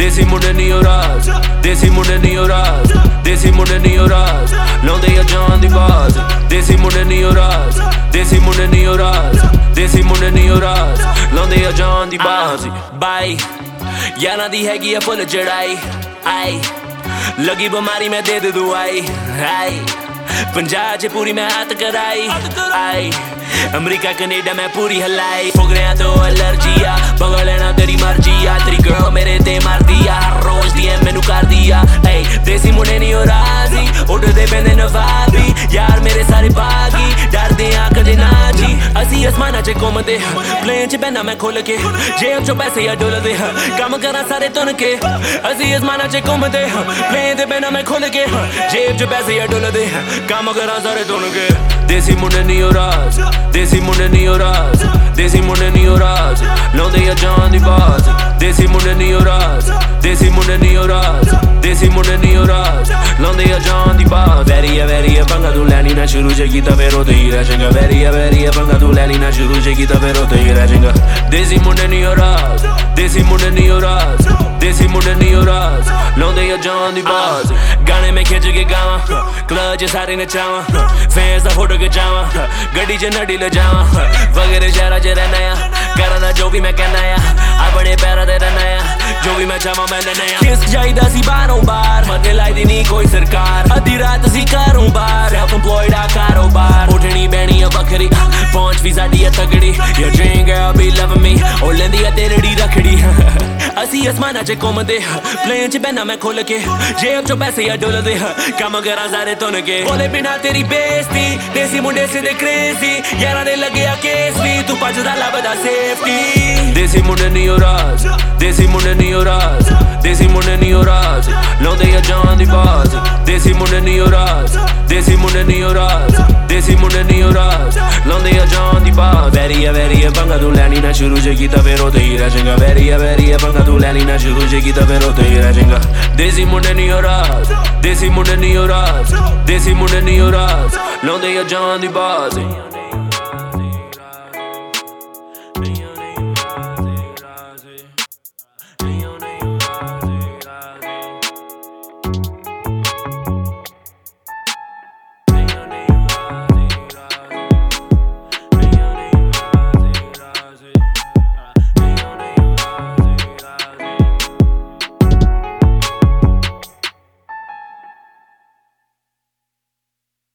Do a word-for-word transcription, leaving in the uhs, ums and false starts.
ਦੇਸੀ ਮੁੰਡੇ ਨੀ ਉਹ ਰਾਜ, ਦੇਸੀ ਮੁੰਡੇ ਨੀ ਉਹ ਰਾਜ, ਦੇਸੀ ਮੁੰਡੇ ਨੀ ਉਹ ਰਾਜ, ਲਾਉਂਦੇ ਆ ਜਾਨ ਦੀ ਬਾਜ਼। ਦੇਸੀ ਮੁੰਡੇ ਨੀ ਉਹ ਰਾਜ, ਦੇਸੀ ਮੁੰਡੇ ਨੀ ਉਹ ਰਾਜ, ਦੇਸੀ ਮੁੰਡੇ ਨੀ ਉਹ ਰਾਜ, ਲਾਉਂਦੇ ਆ ਜਾਨ ਦੀ ਬਾਜ਼। ਬਾਈ ਯਾਰਾਂ ਦੀ ਹੈਗੀ ਆ ਫੁੱਲ ਚੜਾਈ, ਆਈ ਲੱਗੀ ਬਿਮਾਰੀ ਮੈਂ ਦੇ ਦੇ ਦੁਆਈ, ਆਈ ਪੰਜਾਬ 'ਚ ਪੂਰੀ ਮੈਂ ਹੱਥ ਕਰਾਈ, ਆਈ ਅਮਰੀਕਾ ਕੈਨੇਡਾ ਮੈਂ ਪੂਰੀ ਹਲਾਈ। ਫੁਗਰਿਆਂ ਤੋਂ ਅਲਰਜੀ ਆ, ਪੰਗਾ ਲੈਣਾ ਤੇਰੀ ਮਰਜ਼ੀ ਆ, ਤੇਰੀ ਗਰਲ ਮੇਰੇ ਤੇ ਮਰਦੀ ਆ, ਹਰ ਰੋਜ਼ ਦੀ ਮੈਨੂੰ ਕਰਦੀ ਆ। ਏ ਦੇਸੀ ਮੁੰਡੇ ਨੀ ਉਹ ਰਾਜ਼ੀ, ਉੱਡਦੇ ਪੈਂਦੇ ਨਵਾਬੀ, ਯਾਰ ਮੇਰੇ ਸਾਰੇ ਬਾਗੀ, ਡਰਦੇ ਆ ਕਦੇ ਨਾ ਜੀ। ਅਸੀਂ ਅਸਮਾਨਾਂ 'ਚ ਘੁੰਮਦੇ, ਪਲੇਨ 'ਚ ਬਹਿਨਾ ਮੈਂ ਖੁੱਲ ਕੇ, ਜੇਬ 'ਚੋਂ ਪੈਸੇ ਆ ਡੁੱਲਦੇ, ਕੰਮ ਕਰਾਂ ਸਾਰੇ ਤੁਨ ਕੇ। ਅਸੀਂ ਅਸਮਾਨਾਂ 'ਚ ਘੁੰਮਦੇ, ਪਲੇਨ 'ਤੇ ਬਹਿਨਾ ਮੈਂ ਖੁੱਲ ਕੇ, ਜੇਬ 'ਚ ਪੈਸੇ ਆ ਡੁੱਲਦੇ, ਕੰਮ ਕਰਾਂ ਸਾਰੇ ਤੁਨ ਕੇ। ਦੇਸੀ ਮੁੰਡੇ ਨੀ ਉਹ ਰਾਜ, ਦੇਸੀ ਮੁੰਡੇ ਨੀ ਉਹ ਰਾਜ, ਦੇਸੀ ਮੁੰਡੇ ਨੀ ਉਹ ਰਾਜ, ਲਾਉਂਦੇ ਆ ਜਾਨ ਦੀ ਬਾਜ਼। ਦੇਸੀ ਮੁੰਡੇ ਨੀ ਉਹ ਰਾਜ, ਦੇਸੀ ਮੁੰਡੇ ਨੀ ਉਹ ਰਾਜ, ਦੇਸੀ ਮੁੰਡੇ ਨੀ ਉਹ ਰਾਜ, ਲਾਉਂਦੇ ਆ ਜਾਨ ਦੀ ਬਾਜ਼। ਵੈਰੀ ਆ ਵੈਰੀ ਆ ਪੰਗਾ ਤੂੰ ਲੈਣੀ ਨਾ ਸ਼ੁਰੂ 'ਚ ਕੀਤਾ ਫਿਰ ਉੱਥੇ ਹੀ ਰਹਿ ਜਾਏਗਾ। ਵੈਰੀ ਆ ਵੈਰੀ ਆ ਪੰਗਾ ਤੂੰ ਲੈਣੀ ਨਾ ਸ਼ੁਰੂ 'ਚ ਕੀਤਾ ਫਿਰ ਉੱਥੇ ਹੀ ਰਹਿ ਜਾਏਗਾ। ਦੇਸੀ ਮੁੰਡੇ ਨੀ ਉਹ ਰਾਜ, ਦੇਸੀ ਮੁੰਡੇ ਨੀ ਉਹ ਰਾਜ, ਦੇਸੀ ਮੁੰਡੇ ਨੀ ਉਹ ਰਾਜ, ਲਾਉਂਦੇ ਆ ਜਾਨ ਦੀ ਬਾਜ਼। ਗਾਣੇ ਮੈਂ ਖਿੱਚ ਕੇ ਗਾਵਾਂ, ਕਲੱਬ 'ਚ ਸਾਰੇ ਨਚਾਵਾਂ, ਫੈਨਸ ਦਾ ਫੋਟੋ ਖਿਚਾਵਾਂ, ਗੱਡੀ 'ਚ ਨੱਡੀ ਲਿਜਾਵਾਂ, ਵਗੈਰੇ ਸ਼ਹਿਰਾਂ 'ਚ ਰਹਿਣਾ ਆ, ਕਰਨਾ ਜੋ ਵੀ ਮੈਂ ਕਹਿਣਾ ਆ, ਆਪਣੇ ਪੈਰਾਂ ਤੇ ਰਹਿਣਾ ਆ, ਜੋ ਵੀ ਮੈਂ ਚਾਹਾਂ ਮੈਂ ਲੈਣਾ ਆ। ਕਿਸ ਜਾਈਦਾ ਸੀ ਬਾਹਰੋਂ ਬਾਹਰ, ਮੱਥੇ ਲਾਈਦੀ ਨਹੀਂ ਕੋਈ ਸਰਕਾਰ, ਅੱਧੀ ਰਾਤ ਅਸੀਂ ਘਰੋਂ ਬਾਹਰ, ਸੈਲਫ ਇੰਪਲੋਇਡ ਆ ਕਾਰੋਬਾਰ, ਉੱਠਣੀ ਬਹਿਣੀ ਆ ਵੱਖਰੀ, ਪਹੁੰਚ ਵੀ ਸਾਡੀ ਆ ਤਗੜੀ। Your dream girl be loving me, ਉਹ ਲੈਂਦੀ ਆ ਤੇਰੀ ਰੱਖੜੀ। ਅਸੀਂ ਅਸਮਾਨਾਂ 'ਚ ਘੁੰਮਦੇ, ਪਲੇਨ 'ਚ ਬਹਿਨਾ ਮੈਂ ਖੁੱਲ ਕੇ, ਜੇਬ 'ਚੋਂ ਪੈਸੇ ਆ ਡੁੱਲਦੇ, ਕੰਮ ਕਰਾਂ ਸਾਰੇ ਤੁਨ ਕੇ। ਬੋਲੇ ਬਿਨਾ ਤੇਰੀ ਬੇਇੱਜ਼ਤੀ, ਦੇਸੀ ਮੁੰਡੇ ਸਿੱਧੇ ਕ੍ਰੇਜ਼ੀ, ਯਾਰਾਂ ਦੇ ਲੱਗਿਆ ਕੇਸ ਵੀ, ਤੂੰ ਭੱਜਦਾ ਲੱਭਦਾ ਸੇਫਟੀ। ਦੇਸੀ ਮੁੰਡੇ ਨੀ ਉਹ ਰਾਜ, ਦੇਸੀ ਮੁੰਡੇ ਨੀ ਉਹ ਰਾਜ, ਦੇਸੀ ਮੁੰਡੇ ਨੀ ਉਹ ਰਾਜ, ਲਾਉਂਦੇ ਆ ਜਾਨ ਦੀ ਬਾਜ਼। ਦੇਸੀ ਮੁੰਡੇ ਨੀ ਉਹ ਰਾਜ, ਦੇਸੀ ਮੁੰਡੇ ਨੀ ਉਹ ਰਾਜ, ਦੇਸੀ ਮੁੰਡੇ ਨੀ ਉਹ ਰਾਜ, ਲਾਉਂਦੇ ਆ ਜਾਨ ਦੀ ਬਾਜ਼। ਵੈਰੀ ਆ ਵੈਰੀ ਆ ਪੰਗਾ ਤੂੰ ਲੈਣੀ ਨਾ ਸ਼ੁਰੂ 'ਚ ਕੀਤਾ ਫਿਰ ਉੱਥੇ ਹੀ ਰਹਿ ਜਾਏਗਾ। ਵੈਰੀ ਆ ਵੈਰੀ ਆ ਪੰਗਾ ਤੂੰ ਲੈਣੀ ਨਾ ਸ਼ੁਰੂ 'ਚ ਕੀਤਾ ਫਿਰ ਉੱਥੇ ਹੀ ਰਹਿ ਜਾਏਗਾ। ਦੇਸੀ ਮੁੰਡੇ ਨੀ ਉਹ ਰਾਜ, ਦੇਸੀ ਮੁੰਡੇ ਨੀ ਉਹ ਰਾਜ, ਦੇਸੀ ਮੁੰਡੇ ਨੀ ਉਹ ਰਾਜ, ਲਾਉਂਦੇ ਆ ਜਾਨ ਦੀ ਬਾਜ਼।